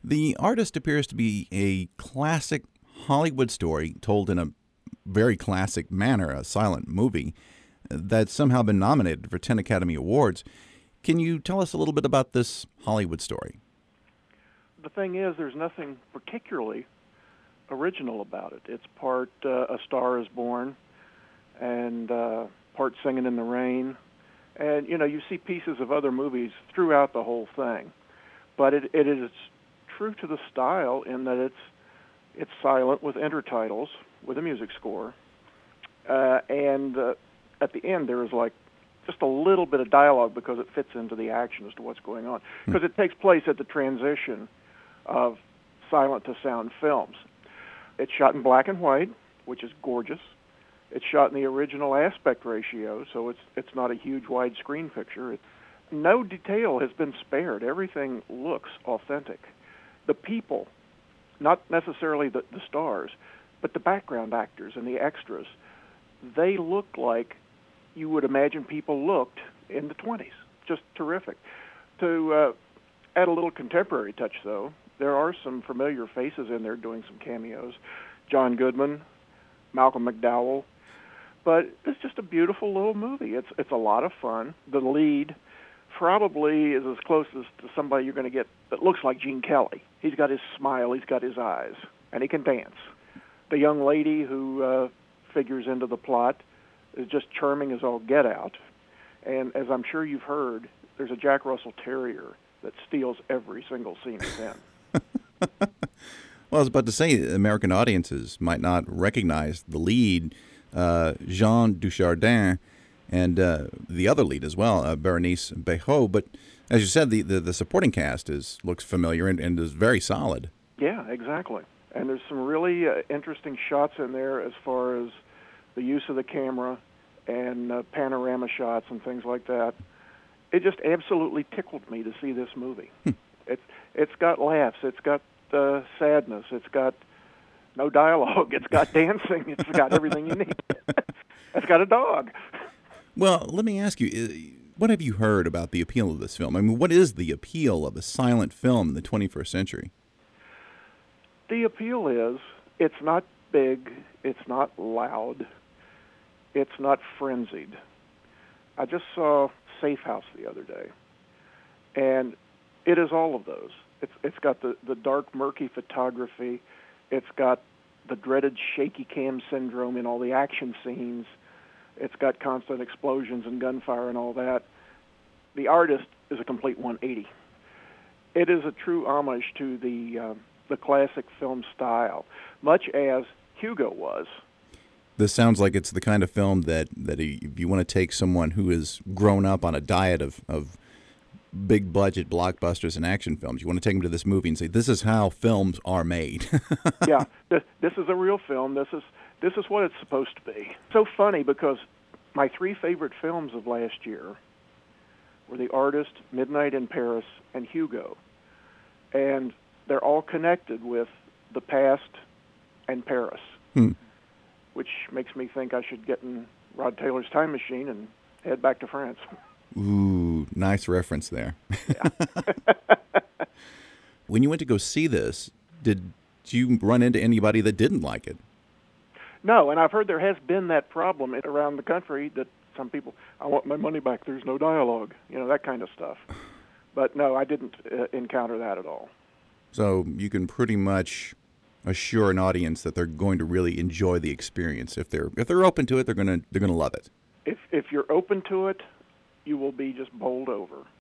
The Artist appears to be a classic Hollywood story told in a very classic manner, a silent movie that's somehow been nominated for 10 Academy Awards. Can you tell us a little bit about this Hollywood story? The thing is, there's nothing particularly original about it. It's part A Star is Born and part Singing in the Rain. And, you see pieces of other movies throughout the whole thing. But it is true to the style in that it's silent with intertitles, with a music score. And at the end, there is just a little bit of dialogue because it fits into the action as to what's going on. Because it takes place at the transition of silent to sound films. It's shot in black and white, which is gorgeous. It's shot in the original aspect ratio, so it's not a huge widescreen picture. No detail has been spared. Everything looks authentic. The people, not necessarily the stars, but the background actors and the extras, they look like you would imagine people looked in the 20s. Just terrific. To add a little contemporary touch, though, there are some familiar faces in there doing some cameos. John Goodman, Malcolm McDowell. But it's just a beautiful little movie. It's a lot of fun. The lead probably is as close as to somebody you're going to get that looks like Gene Kelly. He's got his smile, he's got his eyes, and he can dance. The young lady who figures into the plot is just charming as all get out. And as I'm sure you've heard, there's a Jack Russell Terrier that steals every single scene it's in. Well, I was about to say, American audiences might not recognize the lead, Jean Dujardin, and the other lead as well, Berenice Bejo. But as you said, the supporting cast looks familiar and is very solid. Yeah, exactly. And there's some really interesting shots in there as far as the use of the camera and panorama shots and things like that. It just absolutely tickled me to see this movie. It's got laughs, it's got sadness, it's got no dialogue, it's got dancing, it's got everything you need. It's got a dog. Well, let me ask you, what have you heard about the appeal of this film? I mean, what is the appeal of a silent film in the 21st century? The appeal is it's not big, it's not loud, it's not frenzied. I just saw Safe House the other day, and it is all of those. It's got the dark, murky photography. It's got the dreaded shaky cam syndrome in all the action scenes. It's got constant explosions and gunfire and all that. The Artist is a complete 180. It is a true homage to the classic film style, much as Hugo was. This sounds like it's the kind of film that if you want to take someone who has grown up on a diet of big-budget blockbusters and action films, you want to take them to this movie and say, this is how films are made. Yeah, this is a real film. This is what it's supposed to be. So funny because my three favorite films of last year were The Artist, Midnight in Paris, and Hugo. And they're all connected with the past and Paris, which makes me think I should get in Rod Taylor's time machine and head back to France. Ooh, nice reference there. Yeah. When you went to go see this, did you run into anybody that didn't like it? No, and I've heard there has been that problem around the country that some people, I want my money back, there's no dialogue, that kind of stuff. But no, I didn't encounter that at all. So you can pretty much assure an audience that they're going to really enjoy the experience. If they're open to it, they're gonna love it. If you're open to it, you will be just bowled over.